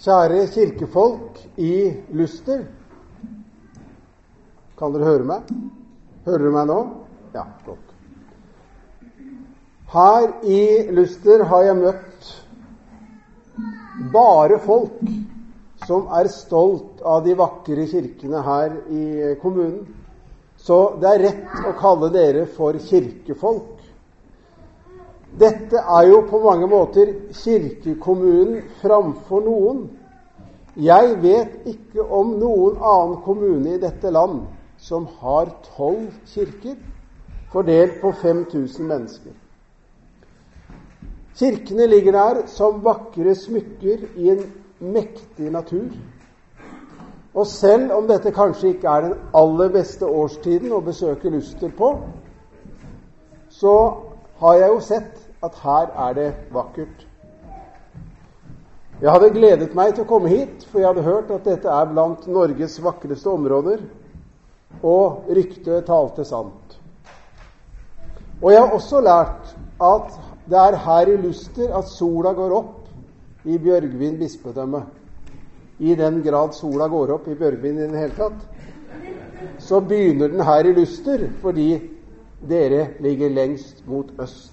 Kjære kirkefolk i Luster. Kan dere høre meg? Hører du meg nå? Ja, godt. Her i Luster har jeg møtt bare folk som er stolt av de vakre kirkene her i kommunen. Så det er rett å kalle dere for kirkefolk. Dette er jo på mange måter kirkekommunen framfor noen. Jeg vet ikke om noen annen kommune i dette land som har 12 kirker, fordelt på 5000 mennesker. Kirkene ligger der som vakre smykker i en mektig natur. Og selv om dette kanskje ikke er den aller beste årstiden å besøke Luster på, så har jeg jo sett at her er det vakkert. Jeg hadde gledet meg til å komme hit, for jeg hadde hørt at dette er blant Norges vakreste områder, og ryktet talte sant. Og jeg har også lært at det er her i Luster at sola går opp i Bjørgvin bispedømme. I den grad sola går opp i Bjørgvin i den hele tatt, så begynner den her i Luster, fordi dere ligger lengst mot øst.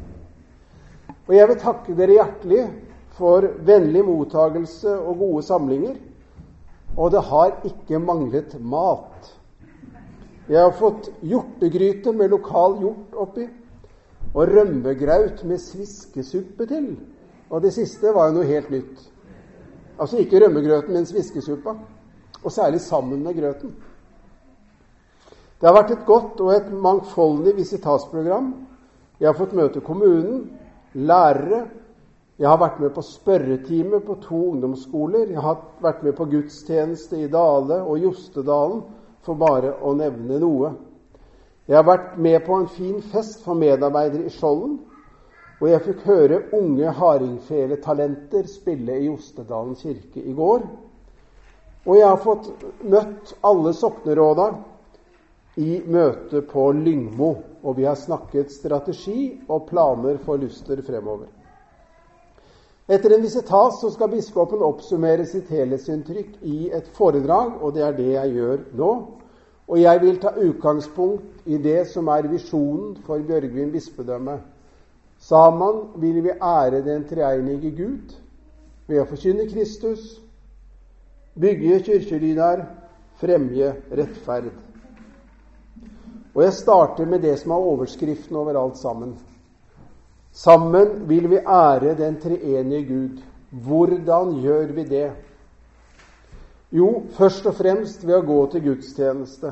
Og jeg vil takke dere hjertelig for vennlig mottagelse og gode samlinger, og det har ikke manglet mat. Jeg har fått hjortegryte med lokal hjort oppi, og rømmegraut med sviskesuppe til, og det siste var jo noe helt nytt. Altså ikke rømmegrøten, men sviskesuppa, og særlig sammen med grøten. Det har vært et godt og et mangfoldig visitasprogram. Jeg har fått møte kommunen, lærere. Jeg har vært med på spørretime på 2 ungdomsskoler. Jeg har vært med på gudstjeneste i Dale og Jostedalen, for bare å nevne noe. Jeg har vært med på en fin fest for medarbeidere i Skjolden, og jeg fikk høre unge hardingfeletalenter spille i Jostedalen kirke i går. Og jeg har fått møtt alle sokneråda i møte på Lyngmo, og vi har snakket strategi og planer for Luster fremover. Etter en visitas så skal biskopen oppsummere sitt helhetsinntrykk i et foredrag, og det er det jeg gjør nå. Og jeg vil ta utgangspunkt i det som er visjonen for Bjørgvin bispedømme. Sammen vil vi ære den treenige Gud ved å forkynne Kristus, bygge kirkelydar, fremje rettferd. Og jeg starter med det som er overskriften over alt sammen. Sammen vil vi ære den treenige Gud. Hvordan gjør vi det? Jo, først og fremst ved å gå til gudstjeneste.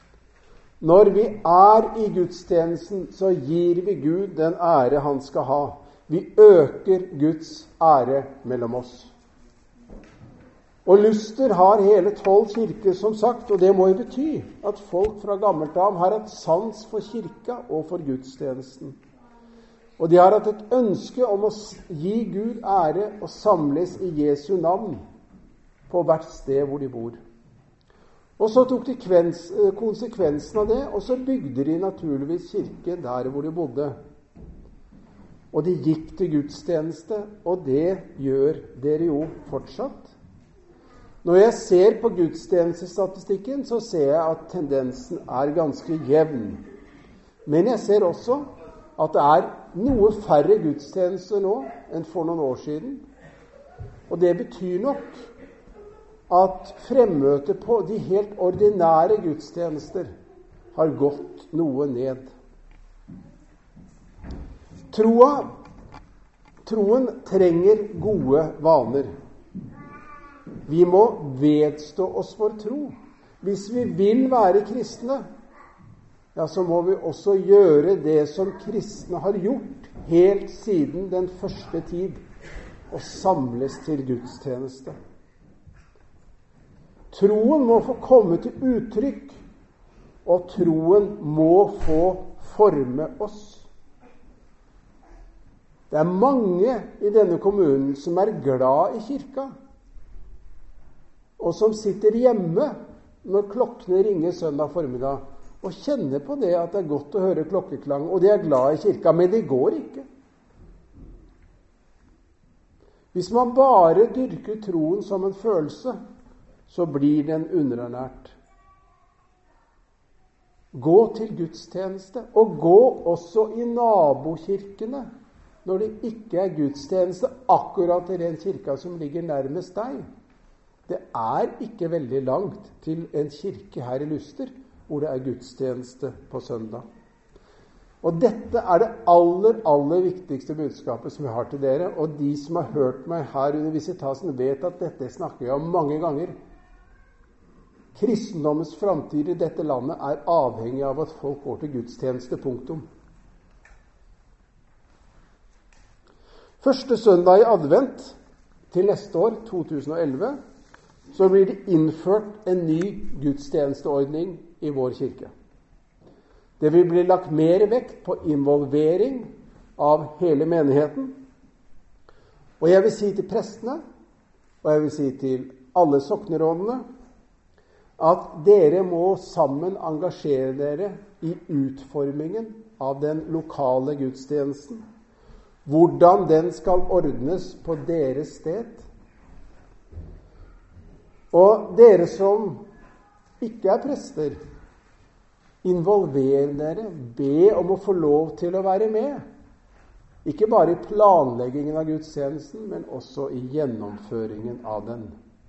Når vi er i gudstjenesten, så gir vi Gud den ære han skal ha. Vi øker Guds ære mellom oss. Og Luster har hele 12 kirker, som sagt, og det må jo bety at folk fra gammelt av har et sans for kirka og for gudstjenesten. Og de har hatt et ønske om å gi Gud ære og samles i Jesu navn på hvert sted hvor de bor. Og så tok de konsekvensen av det, og så bygde de naturligvis kirke der hvor de bodde. Og de gikk til gudstjeneste, og det gjør dere jo fortsatt. Når jeg ser på gudstjenestestatistikken, så ser jeg at tendensen er ganske jevn. Men jeg ser også at det er noe færre gudstjenester nå enn for noen år siden. Og det betyr nok at fremmøtet på de helt ordinære gudstjenester har gått noe ned. Troen trenger gode vaner. Vi må vedstå oss for tro. Hvis vi vil være kristne, ja, så må vi også gjøre det som kristne har gjort helt siden den første tid, og samles til gudstjeneste. Troen må få komme til uttrykk, og troen må få forme oss. Det er mange i denne kommunen som er glad i kirka, og som sitter hjemme når klokkene ringer søndag formiddag, og kjenner på det at det er godt å høre klokkeklang, og de er glad i kirka, men det går ikke. Hvis man bare dyrker troen som en følelse, så blir den underernært. Gå til gudstjeneste, og gå også i nabokirkene når det ikke er gudstjeneste akkurat i den kirka som ligger nærmest deg. Det er ikke veldig langt til en kirke her i Luster hvor det er gudstjeneste på søndag. Og dette er det aller viktigste budskapet som jeg har til dere, og de som har hørt meg her under visitasen vet at dette snakker jeg om mange ganger. Kristendommens framtid i dette landet er avhengig av at folk går til gudstjeneste, punktum. Første søndag i advent til neste år, 2011, så blir det innført en ny gudstjenesteordning i vår kirke. Det vil bli lagt mer vekt på involvering av hele menigheten. Og jeg vil si til prestene, og jeg vil si til alle soknerådene, at dere må sammen engasjere dere i utformingen av den lokale gudstjenesten. Hvordan den skal ordnes på deres sted. Og dere som ikke er prester, involver dere, be om å få lov til å være med. Ikke bare i planleggingen av gudstjenesten, men også i gjennomføringen av den.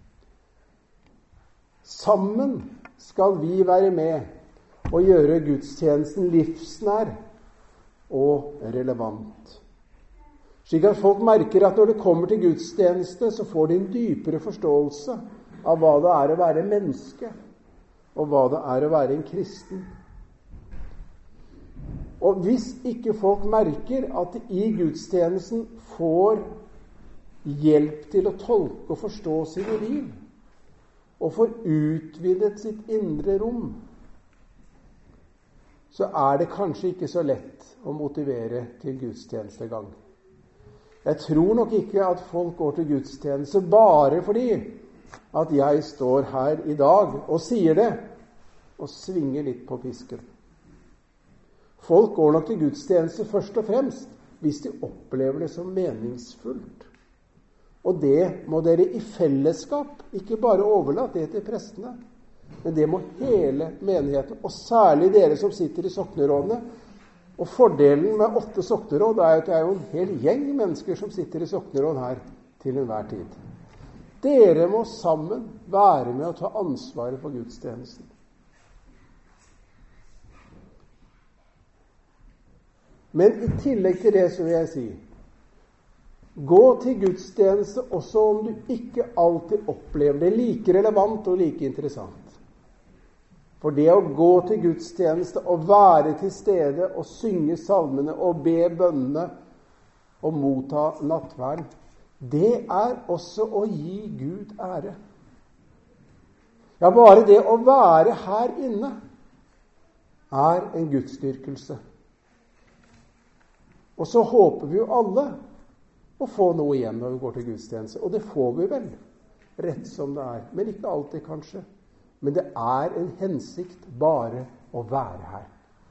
Sammen skal vi være med og gjøre gudstjenesten livsnær og relevant. Slik at folk merker at når det kommer til gudstjeneste, så får de en dypere forståelse av hva det er å være menneske, og hva det er å være en kristen. Og hvis ikke folk merker at de i gudstjenesten får hjelp til å tolke og forstå sine liv, og får utvidet sitt indre rom, så er det kanskje ikke så lett å motivere til gudstjenestegang. Jeg tror nok ikke at folk går til gudstjeneste bare fordi at jeg står her i dag og sier det, og svinger litt på pisken. Folk går nok til gudstjeneste først og fremst hvis de opplever det som meningsfullt. Og det må dere i fellesskap ikke bare overlate det til prestene, men det må hele menigheten, og særlig dere som sitter i soknerådene. Og fordelen med 8 sokneråd er at det er jo en hel gjeng mennesker som sitter i sokneråd her til enhver tid. Dere må sammen være med å ta ansvaret for gudstjenesten. Men i tillegg til det så vil jeg si, gå til gudstjeneste også om du ikke alltid opplever det like relevant og like interessant. For det å gå til gudstjeneste og være til stede og synge salmene og be bønnene og motta nattverd, det er også å gi Gud ære. Ja, bare det å være her inne er en gudsdyrkelse. Og så håper vi jo alle å få noe igjen når vi går til gudstjeneste. Og det får vi vel, rett som det er. Men ikke alltid kanskje. Men det er en hensikt bare å være her.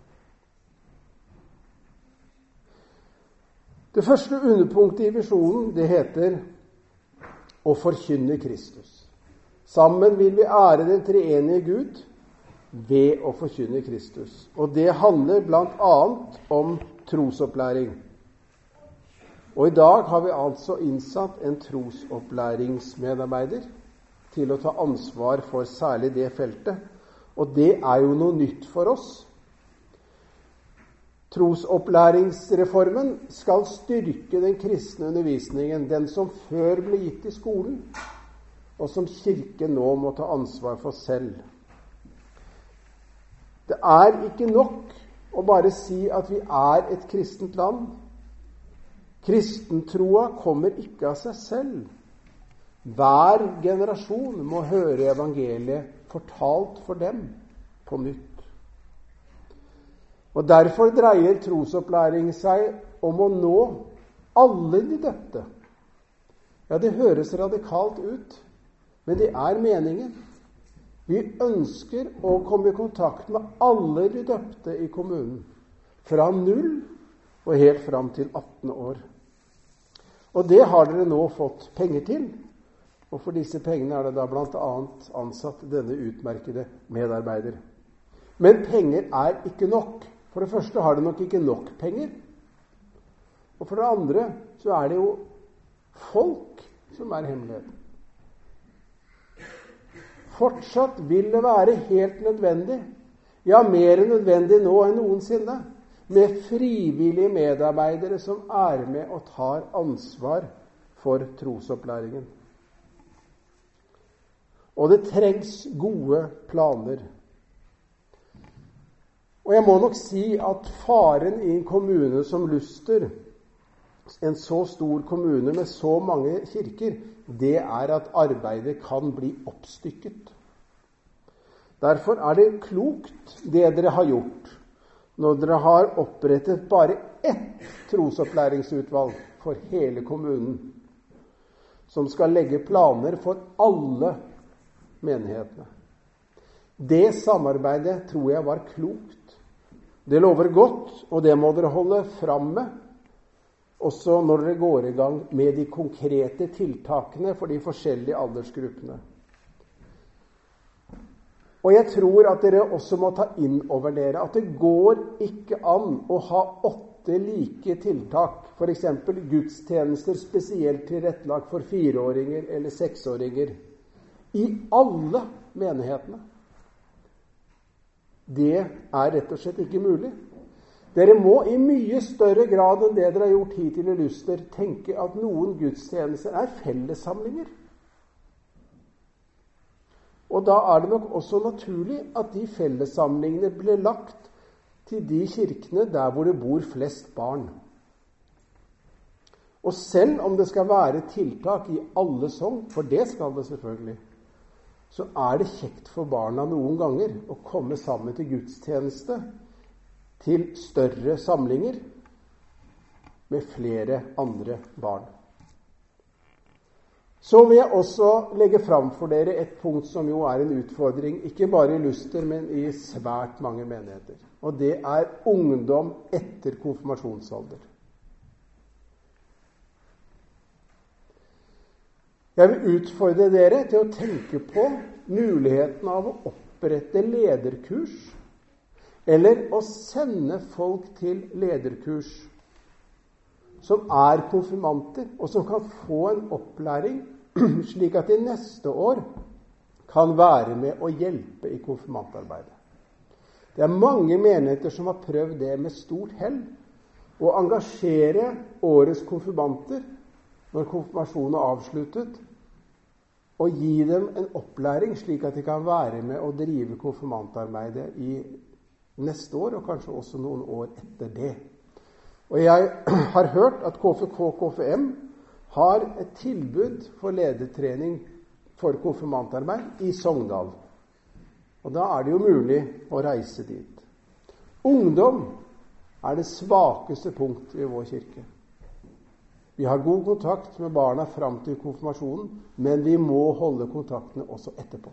Det første underpunktet i visjonen, det heter å forkynne Kristus. Sammen vil vi ære den treenige Gud ved å forkynne Kristus. Og det handler blant annet om trosopplæring. Og i dag har vi altså innsatt en trosopplæringsmedarbeider til å ta ansvar for særlig det feltet. Og det er jo noe nytt for oss. Trosopplæringsreformen skal styrke den kristne undervisningen, den som før ble gitt i skolen, og som kirken nå må ta ansvar for selv. Det er ikke nok å bare si at vi er et kristent land. Kristentroa kommer ikke av seg selv. Hver generasjon må høre evangeliet fortalt for dem på nytt. Og derfor dreier trosopplæring seg om å nå alle de døpte. Ja, det høres radikalt ut, men det er meningen. Vi ønsker å komme i kontakt med alle de døpte i kommunen, fra 0 og helt fram til 18 år. Og det har dere nå fått penger til. Og for disse pengene er det da blant annet ansatt denne utmerkede medarbeider. Men penger er ikke nok. For det første har det nok ikke nok penger. Og for det andre så er det jo folk som er hemmeligheten. Fortsatt vil det være helt nødvendig, ja, mer nødvendig nå enn noensinne, med frivillige medarbeidere som er med og tar ansvar for trosopplæringen. Og det trengs gode planer. Og jeg må nok si at faren i en kommune som Luster, en så stor kommune med så mange kirker, det er at arbeidet kan bli oppstykket. Derfor er det klokt det dere har gjort, når dere har opprettet bare ett trosopplæringsutvalg for hele kommunen, som skal legge planer for alle menighetene. Det samarbeidet tror jeg var klokt. Det lover godt, og det må dere holde fram med, også når dere går i gang med de konkrete tiltakene for de forskjellige aldersgruppene. Og jeg tror at dere også må ta inn over dere at det går ikke an å ha 8 like tiltak, for eksempel gudstjenester spesielt tilrettelagt for 4-åringer eller 6-åringer, i alle menighetene. Det er rett og slett ikke mulig. Dere må i mye større grad enn det dere har gjort hittil i Luster tenke at noen gudstjenester er fellessamlinger. Og da er det nok også naturlig at de fellessamlingene blir lagt til de kirkene der hvor det bor flest barn. Og selv om det skal være tiltak i alle sogn, for det skal det selvfølgelig, så er det kjekt for barna noen ganger å komme sammen til gudstjeneste til større samlinger med flere andre barn. Så vil jeg også legge fram for dere et punkt som jo er en utfordring, ikke bare i Luster, men i svært mange menigheter. Og det er ungdom etter konfirmasjonsalder. Jeg vil utfordre dere til å tenke på muligheten av å opprette lederkurs, eller å sende folk til lederkurs som er konfirmanter, og som kan få en opplæring slik at de neste år kan være med og hjelpe i konfirmantarbeidet. Det er mange menigheter som har prøvd det med stort hell, å engasjere årets konfirmanter når konfirmasjonen er avsluttet, og gi dem en opplæring slik at de kan være med og drive konfirmantarbeidet i neste år, og kanskje også noen år etter det. Og jeg har hørt at KFK-KFM har et tilbud for ledertrening for konfirmantarbeid i Sogndal. Og da er det jo mulig å reise dit. Ungdom er det svakeste punkt i vår kirke. Vi har god kontakt med barna fram til konfirmasjonen, men vi må holde kontaktene også etterpå.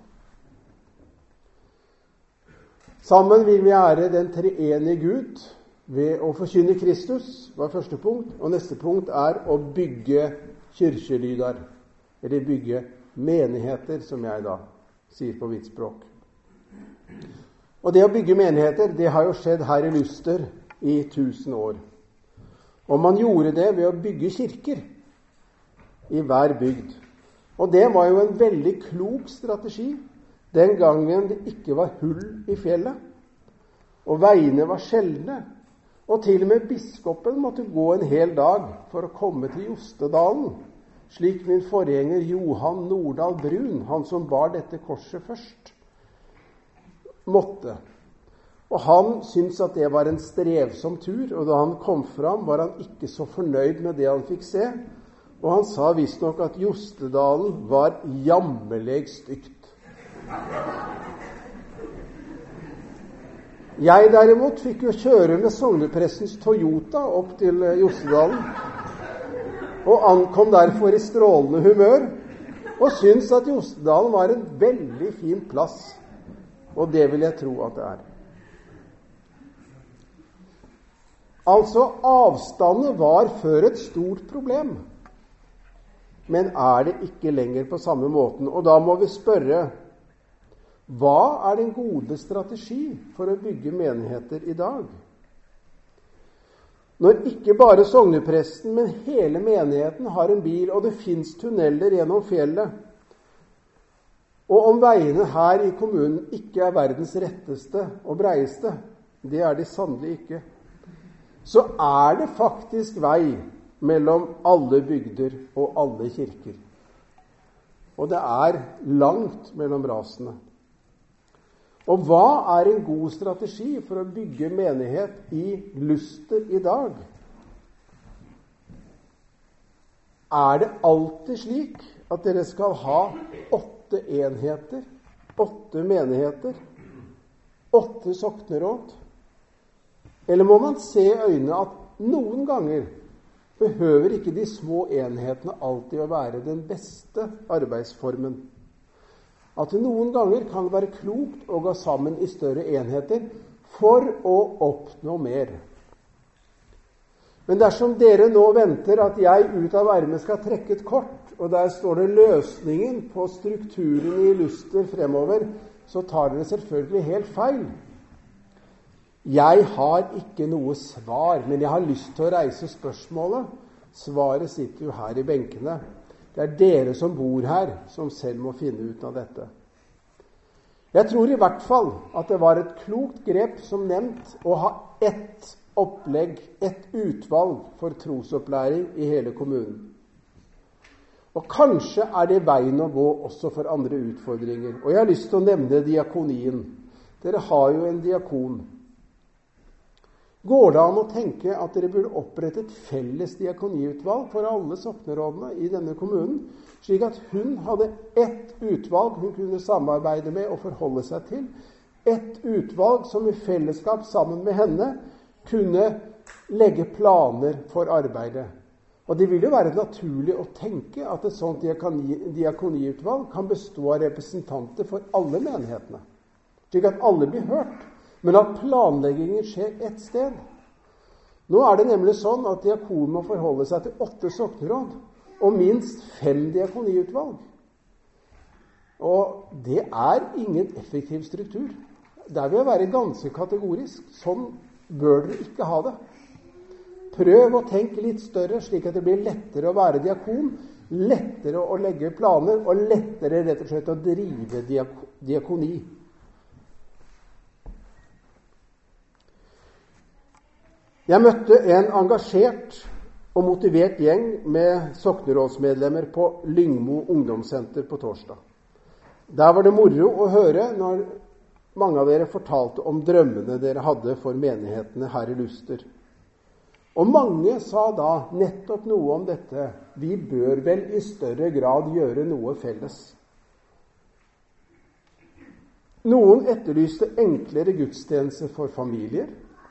Sammen vil vi ære den treenige Gud ved å forkynne Kristus, var første punkt. Og neste punkt er å bygge kirkelyder, eller bygge menigheter, som jeg da sier på mitt språk. Og det å bygge menigheter, det har jo skjedd her i Luster i 1000 år. Og man gjorde det ved å bygge kirker i hver bygd. Og det var jo en veldig klok strategi den gangen det ikke var hull i fjellet, og veiene var sjeldne, og til og med biskopen måtte gå en hel dag for å komme til Jostedalen, slik min forgjenger Johan Nordahl Brun, han som bar dette korset først, måtte. Og han syntes at det var en strevsom tur, og da han kom fram var han ikke så fornøyd med det han fikk se, og han sa visstnok at Jostedalen var jammerlig stygt. Jeg derimot fikk jo kjøre med sogneprestens Toyota opp til Jostedalen, og ankom derfor i strålende humør, og syntes at Jostedalen var en veldig fin plass, og det vil jeg tro at det er. Altså, avstanden var før et stort problem. men det ikke lenger på samme måten. Og da må vi spørre, hva den gode strategi for å bygge menigheter i dag? Når ikke bare sognepresten, men hele menigheten har en bil, og det finnes tunneler gjennom fjellet, og om veiene her i kommunen ikke verdens retteste og breieste, det de sannelig ikke, så det faktisk vei mellom alle bygder og alle kirker. Og det langt mellom rasene. Og hva en god strategi for å bygge menighet i Luster i dag? Det alltid slik at dere skal ha 8 enheter, 8 menigheter, 8 sokneråd? Eller må man se i øynene at noen ganger behøver ikke de små enhetene alltid å være den beste arbeidsformen? At det noen ganger kan være klokt å gå sammen i større enheter for å oppnå mer. Men dersom dere nå venter at jeg ut av ermet skal trekke et kort, og der står det løsningen på strukturen i Luster fremover, så tar dere selvfølgelig helt feil. Jeg har ikke noe svar, men jeg har lyst til å reise spørsmålet. Svaret sitter jo her i benkene. Det dere som bor her, som selv må finne ut av dette. Jeg tror i hvert fall at det var et klokt grep som nevnt å ha ett opplegg, ett utvalg for trosopplæring i hele kommunen. Og kanskje det veien å gå også for andre utfordringer. Og jeg har lyst til å nevne diakonien. Dere har jo en diakon. Går det an å tenke at dere burde opprette et felles diakoniutvalg for alle soknerådene i denne kommunen, slik at hun hadde ett utvalg hun kunne samarbeide med og forholde seg til, ett utvalg som i fellesskap sammen med henne kunne legge planer for arbeidet. Og det vil jo være naturlig å tenke at et sånt diakoniutvalg kan bestå av representanter for alle menighetene, slik at alle blir hørt. Men at planleggingen skjer ett sted. Nå det nemlig sånn at diakonen må forholde seg til 8 sokneråd og minst 5 diakoniutvalg. Og det ingen effektiv struktur. Der vil jeg være ganske kategorisk. Sånn bør dere ikke ha det. Prøv å tenke litt større, slik at det blir lettere å være diakon, lettere å legge planer, og lettere rett og slett å drive diakoni. Jeg møtte en engasjert og motivert gjeng med soknerådsmedlemmer på Lyngmo ungdomssenter på torsdag. Der var det moro å høre når mange av dere fortalte om drømmene dere hadde for menighetene her i Luster. Og mange sa da nettopp noe om dette. Vi bør vel i større grad gjøre noe felles. Noen etterlyste enklere gudstjenester for familier.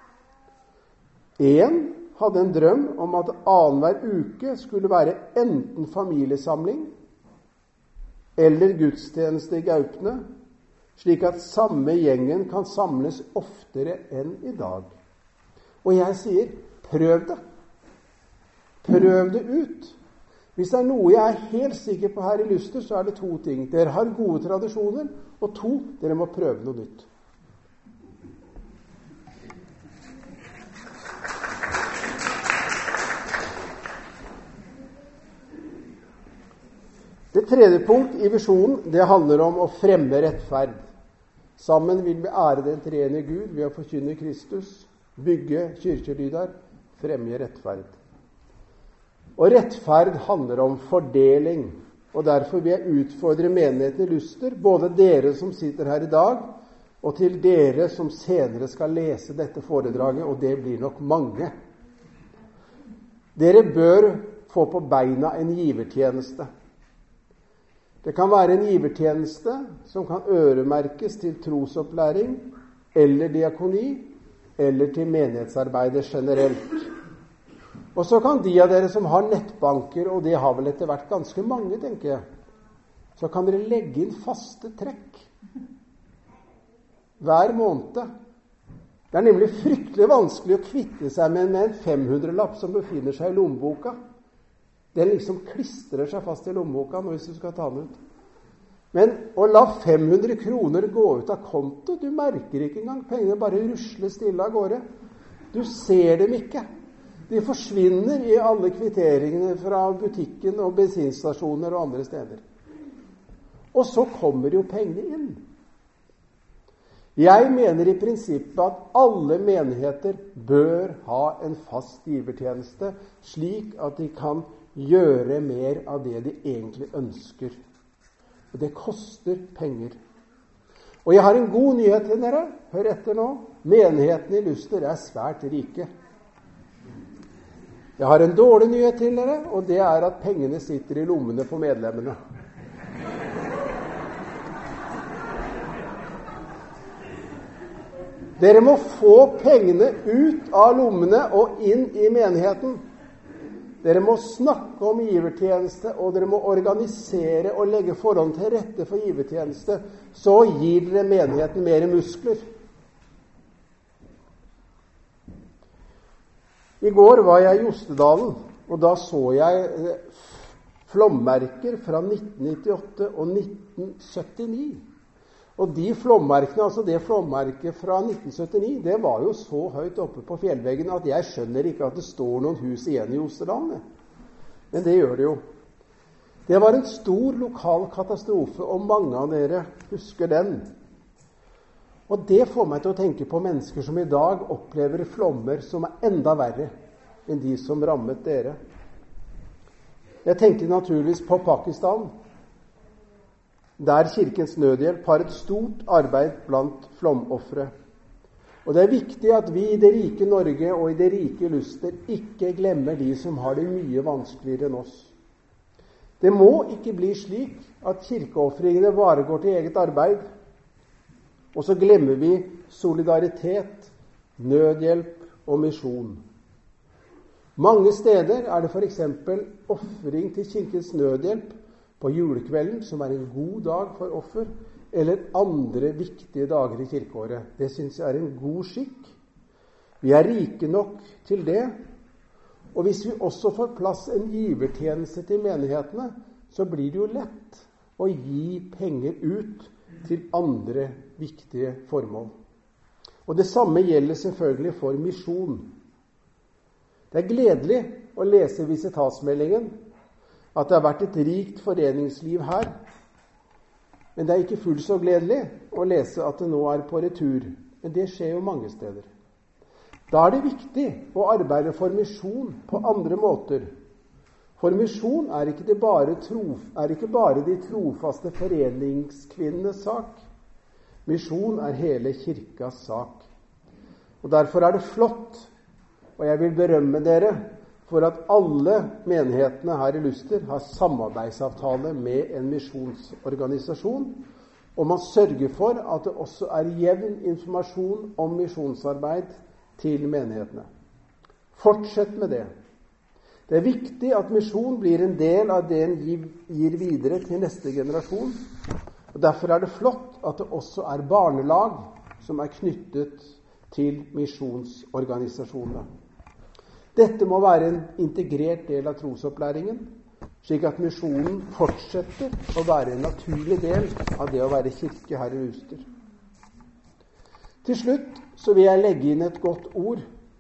En hadde en drøm om at annenhver uke skulle være enten familiesamling eller gudstjeneste i Gaupne, slik at samme gjengen kan samles oftere enn i dag. Og jeg sier, prøv det. Prøv det ut. Hvis det noe jeg helt sikker på her i Luster, så det 2 ting. Dere har gode tradisjoner, og 2, dere må prøve noe nytt. Det 3. punkt i visjonen, det handler om å fremme rettferd. Sammen vil vi ære den treende Gud ved å forkynne Kristus, bygge kirkelydar, fremme rettferd. Og rettferd handler om fordeling, og derfor vil jeg utfordre menigheten i Luster, både dere som sitter her i dag, og til dere som senere skal lese dette foredraget, og det blir nok mange. Dere bør få på beina en givertjeneste. Det kan være en givertjeneste som kan øremerkes til trosopplæring, eller diakoni, eller til menighetsarbeidet generelt. Og så kan de av dere som har nettbanker, og det har vel etter hvert ganske mange, tenker jeg, så kan dere legge inn faste trekk hver måned. Det nemlig fryktelig vanskelig å kvitte seg med en 500-lapp som befinner seg i lommeboka. Den liksom klistrer seg fast i lommeboka hvis du skal ta den ut. Men å la 500 kroner gå ut av konto, du merker ikke engang. Pengene bare rusler stille av gårde. Du ser dem ikke. De forsvinner i alle kvitteringene fra butikken og bensinstasjoner og andre steder. Og så kommer jo pengene inn. Jeg mener i prinsippet at alle menigheter bør ha en fast givertjeneste, slik at de kan gjøre mer av det de egentlig ønsker. Og det koster penger. Og jeg har en god nyhet til dere. Hør etter nå. Menighetene i Luster er svært rike. Jeg har en dårlig nyhet til dere, og det er at pengene sitter i lommene på medlemmene. Dere må få pengene ut av lommene og inn i menigheten. Dere må snakke om givertjeneste, og dere må organisere og legge forhold til rette for givertjeneste. Så gir dere menigheten mer muskler. I går var jeg i Jostedalen, og da så jeg flommerker fra 1998 og 1979. Og de flommerkene, altså det flommerket fra 1979, det var jo så høyt oppe på fjellveggen at jeg skjønner ikke at det står noen hus igjen i Jostedalen. Men det gjør det jo. Det var en stor lokal katastrofe, og mange av dere husker den. Og det får meg til å tenke på mennesker som i dag opplever flommer som er enda verre enn de som rammet dere. Jeg tenkte naturligvis på Pakistan, der Kirkens Nødhjelp har et stort arbeid blant flomoffere. Og det er viktig at vi i det rike Norge og i det rike Luster ikke glemmer de som har det mye vanskeligere enn oss. Det må ikke bli slik at kirkeoffringene bare går til eget arbeid, og så glemmer vi solidaritet, nødhjelp og misjon. Mange steder er det for eksempel offring til Kirkens Nødhjelp på julekvelden, som er en god dag for offer, eller andre viktige dager i kirkeåret. Det synes jeg er en god skikk. Vi er rike nok til det, og hvis vi også får plass en givertjeneste til menighetene, så blir det jo lett å gi penger ut til andre viktige formål. Og det samme gjelder selvfølgelig for misjon. Det er gledelig å lese Visitasmeldingen, at det har vært et rikt foreningsliv her. Men det er ikke fullt så gledelig å lese at det nå er på retur. Men det skjer jo mange steder. Da er det viktig å arbeide for misjon på andre måter. For misjon er ikke bare de trofaste foreningskvinnenes sak. Misjon er hele kirkas sak. Og derfor er det flott, og jeg vil berømme dere, for at alle menighetene her i Luster har samarbeidsavtale med en misjonsorganisasjon, og man sørger for at det også er jevn informasjon om misjonsarbeid til menighetene. Fortsett med det. Det er viktig at misjon blir en del av det en gir videre til neste generasjon, og derfor er det flott at det også er barnelag som er knyttet til misjonsorganisasjonene. Dette må være en integrert del av trosopplæringen, slik at misjonen fortsetter å være en naturlig del av det å være kirke her i Luster. Til slutt så vil jeg legge inn et godt ord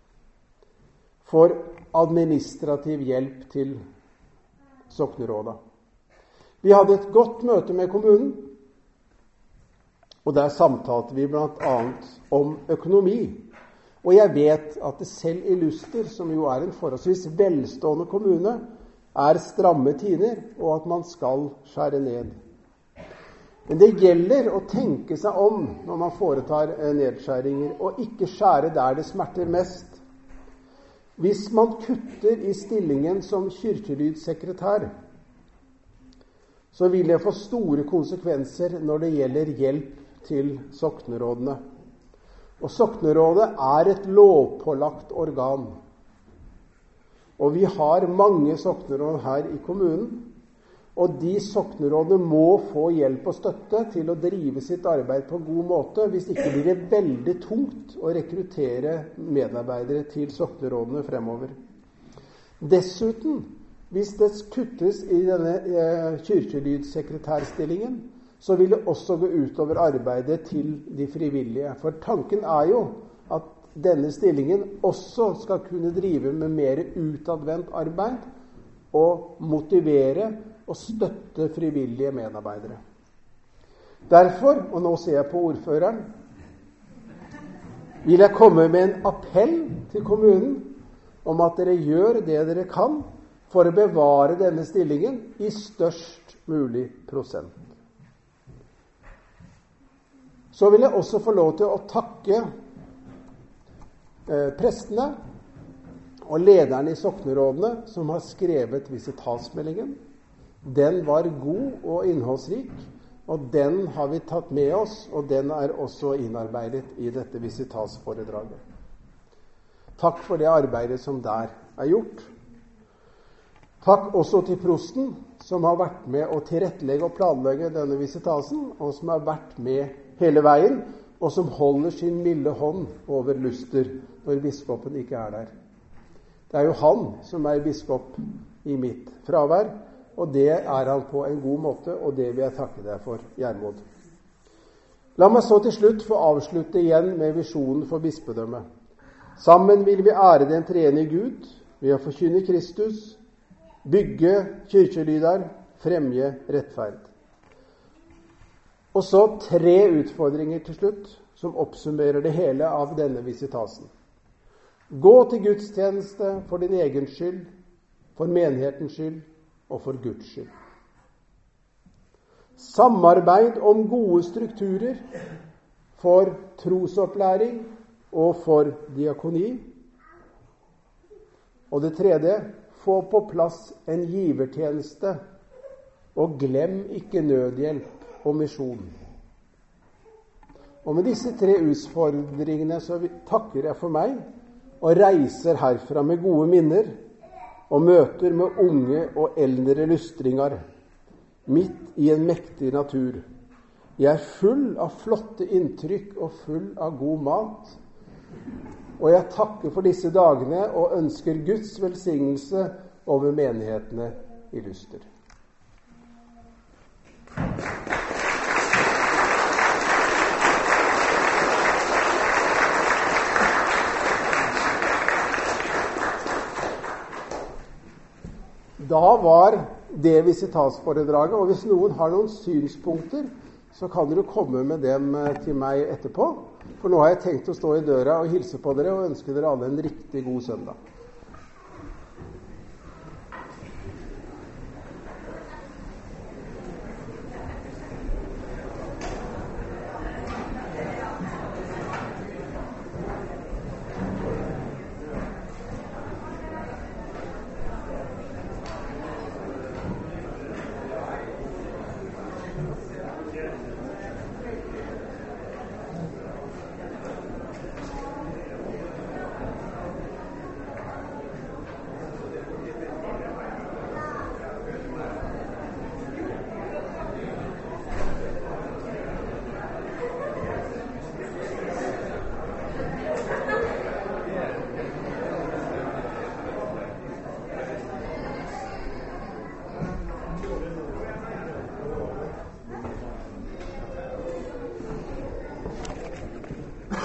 for administrativ hjelp til sokneråda. Vi hadde et godt møte med kommunen, og der samtalte vi blant annet om økonomi. Og jeg vet at det selv i Luster, som jo er en forholdsvis velstående kommune, er stramme tider, og at man skal skjære ned. Men det gjelder å tenke seg om når man foretar nedskjæringer, og ikke skjære der det smerter mest. Hvis man kutter i stillingen som kirkelydsekretær, så vil det få store konsekvenser når det gjelder hjelp til soknerådene. Og soknerådet er et lovpålagt organ. Og vi har mange sokneråd her i kommunen, og de soknerådene må få hjelp og støtte til å drive sitt arbeid på en god måte, hvis ikke blir det veldig tungt å rekruttere medarbeidere til soknerådene fremover. Dessuten hvis det kuttes i denne kirkelydsekretærstillingen, så vil det også gå utover arbeidet til de frivillige. For tanken er jo at denne stillingen også skal kunne drive med mer utadvendt arbeid og motivere og støtte frivillige medarbeidere. Derfor, og nå ser jeg på ordføreren, vil jeg komme med en appell til kommunen om at dere gjør det dere kan for å bevare denne stillingen i størst mulig prosent. Så vil jeg også få lov til å takke prestene og lederne i soknerådene som har skrevet visitasmeldingen. Den var god og innholdsrik, og den har vi tatt med oss, og den er også innarbeidet i dette visitasforedraget. Takk for det arbeidet som der er gjort. Takk også til prosten, som har vært med å tilrettelegge og planlegge denne visitasen, og som har vært med hele veien, og som holder sin milde hånd over Luster når biskopen ikke er der. Det er jo han som er biskop i mitt fravær, og det er han på en god måte, og det vil jeg takke deg for, Gjermod. La meg så til slutt få avslutte igjen med visjonen for bispedømmet. Sammen vil vi ære den treenige Gud ved å forkynne Kristus, bygge kirkelyder, fremje rettferd. Og så 3 utfordringer til slutt, som oppsummerer det hele av denne visitasen. Gå til gudstjeneste for din egen skyld, for menighetens skyld og for Guds skyld. Samarbeid om gode strukturer for trosopplæring og for diakoni. Og det 3, få på plass en givertjeneste, og glem ikke nødhjelp og misjon. Og med disse 3 utfordringene så takker jeg for meg, og reiser herfra med gode minner, og møter med unge og eldre lystringer, midt i en mektig natur. Jeg er full av flotte inntrykk og full av god mat. Og jeg takker for disse dagene og ønsker Guds velsignelse over menighetene i Luster. Da var det visitasforedraget, og hvis noen har noen synspunkter, så kan dere komme med dem til meg etterpå. For nå har jeg tenkt å stå i døra og hilse på dere og ønske dere alle en riktig god søndag.